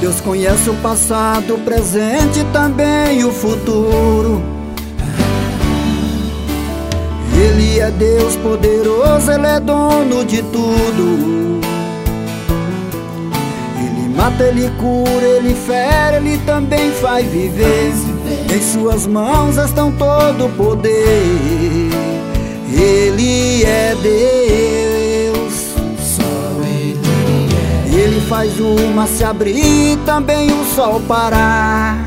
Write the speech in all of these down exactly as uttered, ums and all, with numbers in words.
Deus conhece o passado, o presente e também o futuro. Ele é Deus poderoso, Ele é dono de tudo. Ele mata, Ele cura, Ele fere, Ele também faz viver. Em suas mãos estão todo o poder. Ele é Deus, só Ele é. Ele faz o mar se abrir e também o sol parar.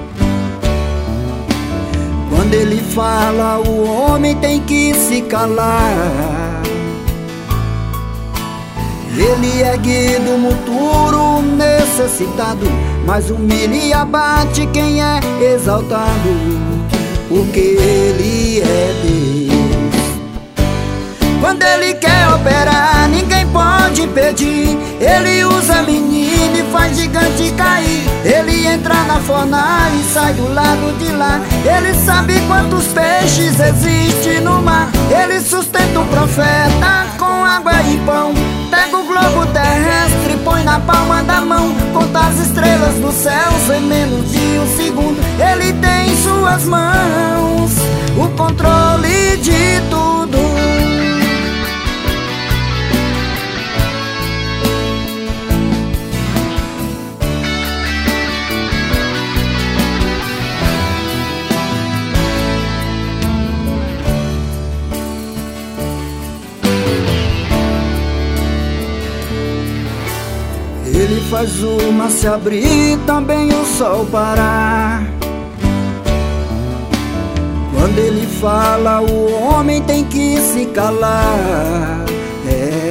Quando Ele fala, o homem tem que se calar. Ele ergue do monturo necessitado, mas humilha e abate quem é exaltado, porque Ele é Deus. Quando Ele quer operar, ninguém pode impedir. Ele usa menino e faz gigante cair. Ele entra na fornalha e sai do lado de lá. Ele sabe quantos peixes existem no mar. Ele sustenta o profeta com água e pão. Pega o globo terrestre e põe na palma da mão. Conta as estrelas dos céus em menos de um segundo. Ele tem em suas mãos o controle de tudo. Ele faz o mar se abrir e também o sol parar. Quando Ele fala, o homem tem que se calar. É.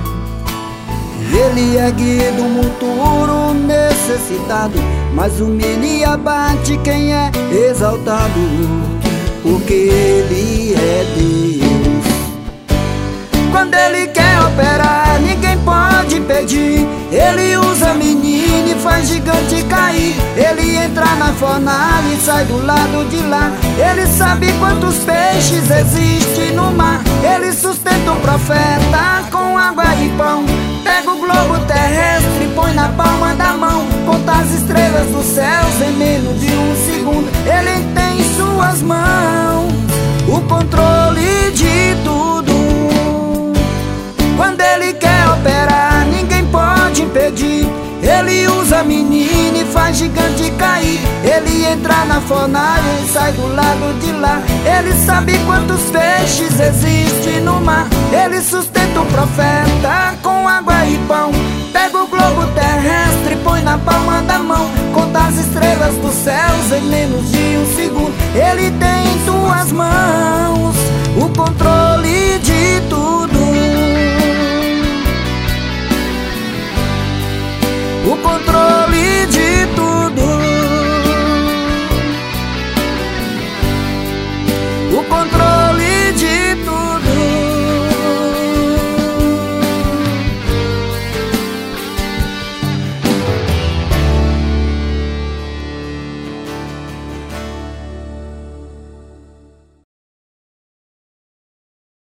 Ele ergue do monturo necessitado, mas humilha e abate quem é exaltado, porque Ele é Deus. Quando Ele quer operar, ninguém pode impedir. Ele usa menino e faz gigante cair. Ele entra na fornalha e sai do lado de lá. Ele sabe quantos peixes existem no mar. Ele sustenta o profeta com água e pão. Pega o globo terrestre e põe na palma da mão. Conta as estrelas dos céus em menos de um segundo. Ele tem em suas mãos o controle de tudo. Quando Ele quer operar, ninguém pode impedir. Ele usa menino e faz gigante cair. Ele entra na fornalha e sai do lado de lá. Ele sabe quantos peixes existem no mar. Ele sustenta o profeta com água e pão. Pega o globo terrestre e põe na palma da mão. Conta as estrelas dos céus em menos de um segundo. Ele tem em suas mãos o controle